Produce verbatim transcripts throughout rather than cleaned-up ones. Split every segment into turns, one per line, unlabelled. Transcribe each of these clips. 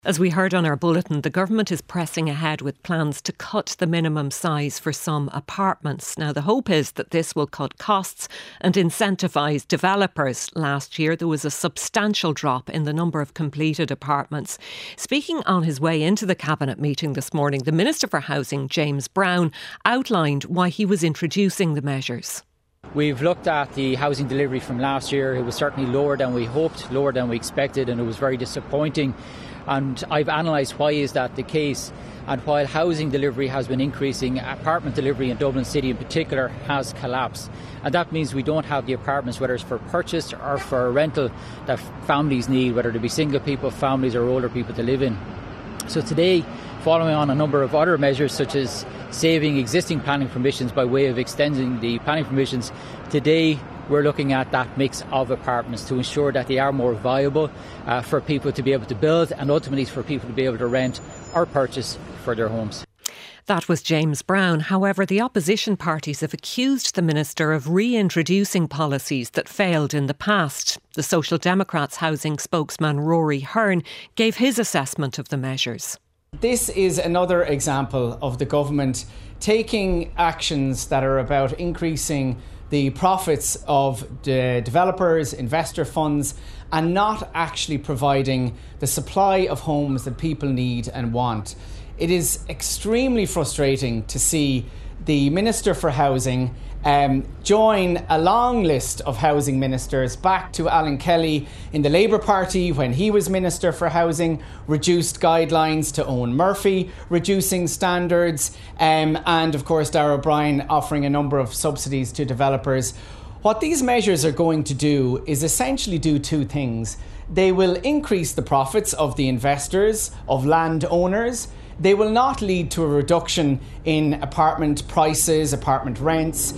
As we heard on our bulletin, the government is pressing ahead with plans to cut the minimum size for some apartments. Now, the hope is that this will cut costs and incentivise developers. Last year, there was a substantial drop in the number of completed apartments. Speaking on his way into the Cabinet meeting this morning, the Minister for Housing, James Browne, outlined why he was introducing the measures.
We've looked at the housing delivery from last year. It was certainly lower than we hoped, lower than we expected, and it was very disappointing. And I've analysed why is that the case. And while housing delivery has been increasing, apartment delivery in Dublin City in particular has collapsed. And that means we don't have the apartments, whether it's for purchase or for rental, that families need, whether they be single people, families or older people to live in. So today, following on a number of other measures such as saving existing planning permissions by way of extending the planning permissions, today we're looking at that mix of apartments to ensure that they are more viable uh, for people to be able to build and ultimately for people to be able to rent or purchase for their homes.
That was James Browne. However, the opposition parties have accused the Minister of reintroducing policies that failed in the past. The Social Democrats housing spokesman Rory Hearn gave his assessment of the measures.
This is another example of the government taking actions that are about increasing the profits of the developers, investor funds, and not actually providing the supply of homes that people need and want. It is extremely frustrating to see the Minister for Housing um, join a long list of housing ministers back to Alan Kelly in the Labour Party when he was Minister for Housing, reduced guidelines to Owen Murphy, reducing standards, um, and of course Darragh O'Brien offering a number of subsidies to developers. What these measures are going to do is essentially do two things. They will increase the profits of the investors, of landowners. They will not lead to a reduction in apartment prices, apartment rents.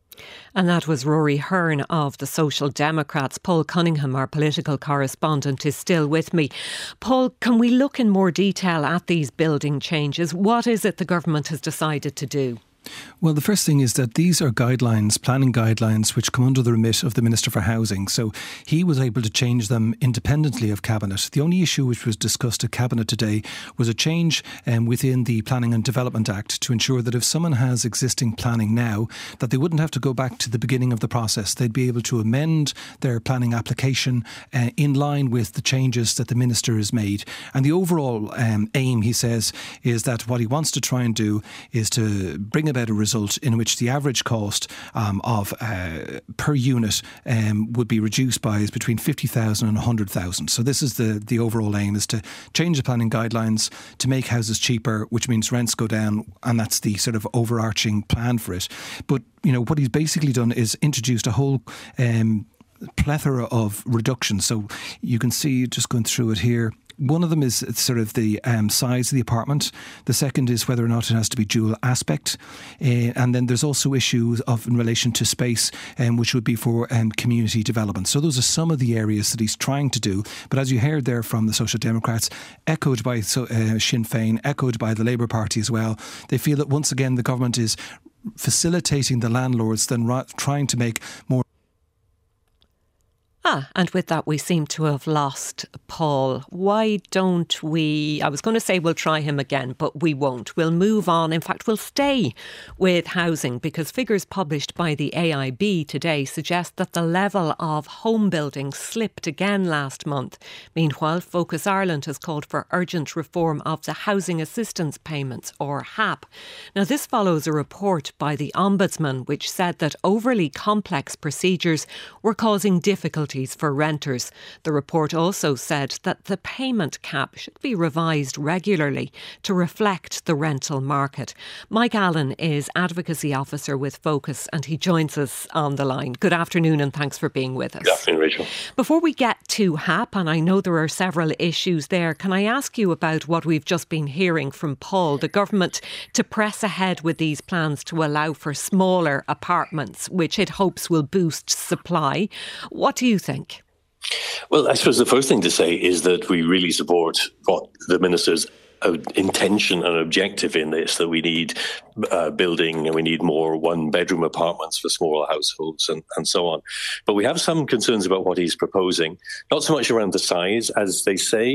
And that was Rory Hearn of the Social Democrats. Paul Cunningham, our political correspondent, is still with me. Paul, can we look in more detail at these building changes? What is it the government has decided to do?
Well, the first thing is that these are guidelines, planning guidelines, which come under the remit of the Minister for Housing. So he was able to change them independently of Cabinet. The only issue which was discussed at Cabinet today was a change um, within the Planning and Development Act to ensure that if someone has existing planning now, that they wouldn't have to go back to the beginning of the process. They'd be able to amend their planning application uh, in line with the changes that the Minister has made. And the overall um, aim, he says, is that what he wants to try and do is to bring about a result in which the average cost um, of uh, per unit um, would be reduced by is between fifty thousand and one hundred thousand. So this is the, the overall aim, is to change the planning guidelines to make houses cheaper, which means rents go down, and that's the sort of overarching plan for it. But, you know, what he's basically done is introduced a whole um, plethora of reductions. So you can see, just going through it here, one of them is sort of the um, size of the apartment. The second is whether or not it has to be dual aspect. Uh, and then there's also issues of in relation to space, um, which would be for um, community development. So those are some of the areas that he's trying to do. But as you heard there from the Social Democrats, echoed by so, uh, Sinn Féin, echoed by the Labour Party as well, they feel that once again the government is facilitating the landlords than ra- trying to make more.
Ah, and with that we seem to have lost Paul. Why don't we, I was going to say we'll try him again, but we won't. We'll move on. In fact, we'll stay with housing because figures published by the A I B today suggest that the level of home building slipped again last month. Meanwhile, Focus Ireland has called for urgent reform of the Housing Assistance Payments, or H A P. Now, this follows a report by the Ombudsman which said that overly complex procedures were causing difficulties for renters. The report also said that the payment cap should be revised regularly to reflect the rental market. Mike Allen is Advocacy Officer with Focus and he joins us on the line. Good afternoon and thanks for being with us.
Good afternoon, Rachel.
Before we get to H A P, and I know there are several issues there, can I ask you about what we've just been hearing from Paul, the government to press ahead with these plans to allow for smaller apartments, which it hopes will boost supply. What do you think?
Well, I suppose the first thing to say is that we really support what the Minister's intention and objective in this, that we need uh, building and we need more one-bedroom apartments for smaller households and, and so on. But we have some concerns about what he's proposing, not so much around the size, as they say.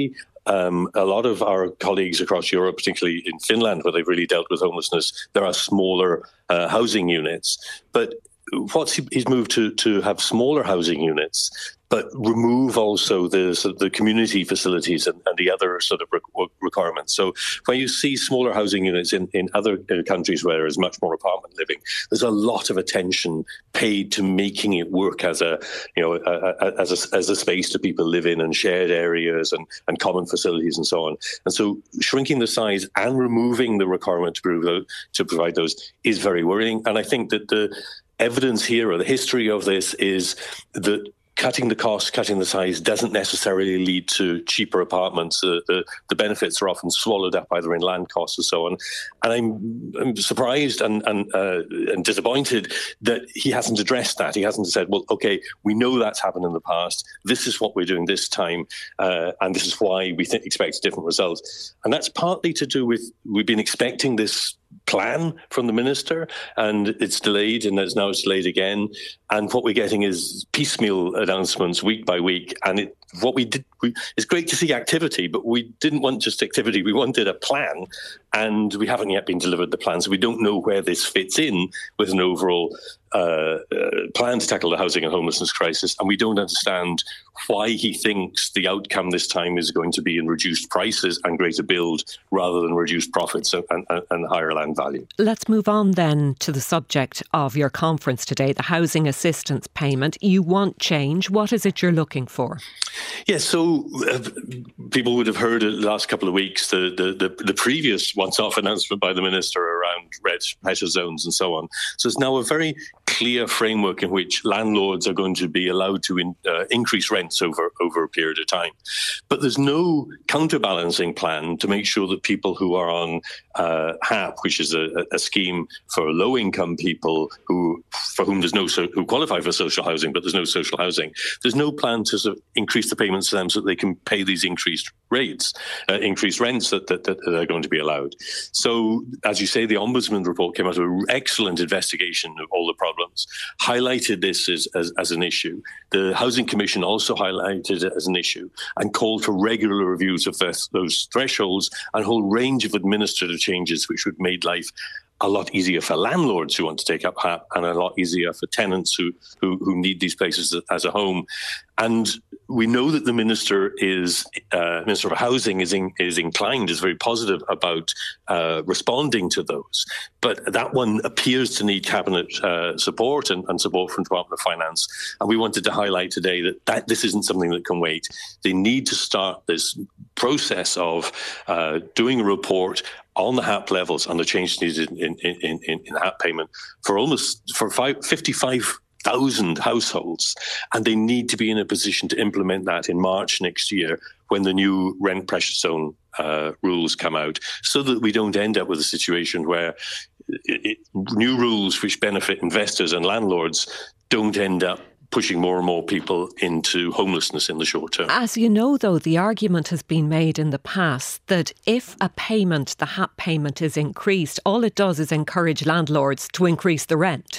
um, a lot of our colleagues across Europe, particularly in Finland, where they've really dealt with homelessness, there are smaller uh, housing units. But what's he, he's moved to to have smaller housing units, but remove also the sort of the community facilities and, and the other sort of re- requirements. So when you see smaller housing units in, in other countries where there is much more apartment living, there's a lot of attention paid to making it work as a you know a, a, as a, as a space to people live in, and shared areas and, and common facilities and so on. And so shrinking the size and removing the requirement to provide, to provide those is very worrying. And I think that the evidence here, or the history of this, is that cutting the cost, cutting the size doesn't necessarily lead to cheaper apartments. Uh, the, the benefits are often swallowed up either in land costs and so on. And I'm, I'm surprised and and, uh, and disappointed that he hasn't addressed that. He hasn't said, well, OK, we know that's happened in the past. This is what we're doing this time. Uh, and this is why we th- expect a different result. And that's partly to do with we've been expecting this plan from the minister, and it's delayed, and it's now it's delayed again. And what we're getting is piecemeal announcements week by week. And it, what we did, we, it's great to see activity, but we didn't want just activity. We wanted a plan, and we haven't yet been delivered the plan. So we don't know where this fits in with an overall uh, uh, plan to tackle the housing and homelessness crisis. And we don't understand why he thinks the outcome this time is going to be in reduced prices and greater build rather than reduced profits and, and, and higher land value.
Let's move on then to the subject of your conference today, the housing assistance payment. You want change. What is it you're looking for?
Yes, so uh, people would have heard it the last couple of weeks, the, the, the, the previous once-off announcement by the minister around red pressure zones and so on. So it's now a very clear framework in which landlords are going to be allowed to in, uh, increase rents over, over a period of time. But there's no counterbalancing plan to make sure that people who are on uh, H A P, which is a, a scheme for low-income people who for whom there's no so, who qualify for social housing, but there's no social housing. There's no plan to sort of increase the payments to them so that they can pay these increased rates, uh, increased rents that, that, that are going to be allowed. So, as you say, the Ombudsman report came out of an excellent investigation of all the problems, highlighted this as, as, as an issue. The Housing Commission also highlighted it as an issue and called for regular reviews of this, those thresholds and a whole range of administrative changes which would make life a lot easier for landlords who want to take up H A P and a lot easier for tenants who, who, who need these places as a home. And we know that the minister is uh, Minister of Housing is in, is inclined, is very positive about uh, responding to those. But that one appears to need cabinet uh, support and, and support from the Department of Finance. And we wanted to highlight today that, that this isn't something that can wait. They need to start this process of uh, doing a report on the H A P levels and the change needed in, in, in, in H A P payment for almost for five, fifty-five thousand households. And they need to be in a position to implement that in March next year when the new rent pressure zone uh, rules come out, so that we don't end up with a situation where it, it, new rules which benefit investors and landlords don't end up pushing more and more people into homelessness in the short term.
As you know, though, the argument has been made in the past that if a payment, the H A P payment, is increased, all it does is encourage landlords to increase the rent.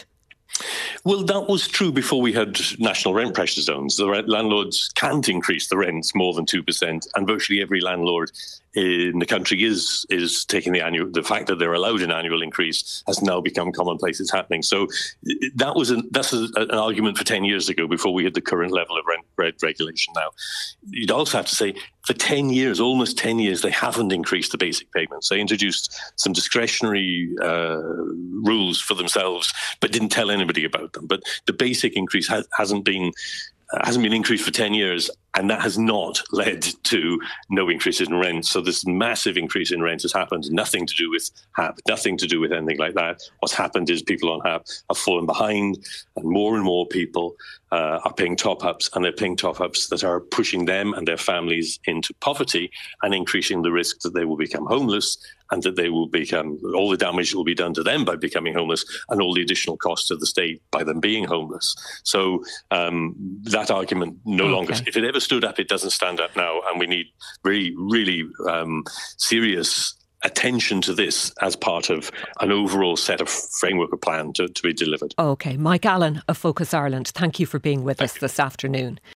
Well, that was true before we had national rent pressure zones. The rent, landlords can't increase the rents more than two percent, and virtually every landlord in the country is is taking the annual. The fact that they're allowed an annual increase has now become commonplace. It's happening. So that was an, that's a, an argument for ten years ago before we had the current level of rent, rent regulation. Now, you'd also have to say for ten years, almost ten years, they haven't increased the basic payments. They introduced some discretionary uh, rules for themselves, but didn't tell anybody about them. But the basic increase has, hasn't been uh, hasn't been increased for ten years. And that has not led to no increases in rent. So this massive increase in rent has happened, nothing to do with H A P, nothing to do with anything like that. What's happened is people on H A P have fallen behind, and more and more people uh, are paying top-ups, and they're paying top-ups that are pushing them and their families into poverty and increasing the risk that they will become homeless, and that they will become, all the damage will be done to them by becoming homeless, and all the additional costs to the state by them being homeless. So um, that argument no okay. longer, if it ever stood up, it doesn't stand up now, and we need really, really um, serious attention to this as part of an overall set of framework or plan to, to be delivered.
OK, Mike Allen of Focus Ireland, thank you for being with thank us you. this afternoon.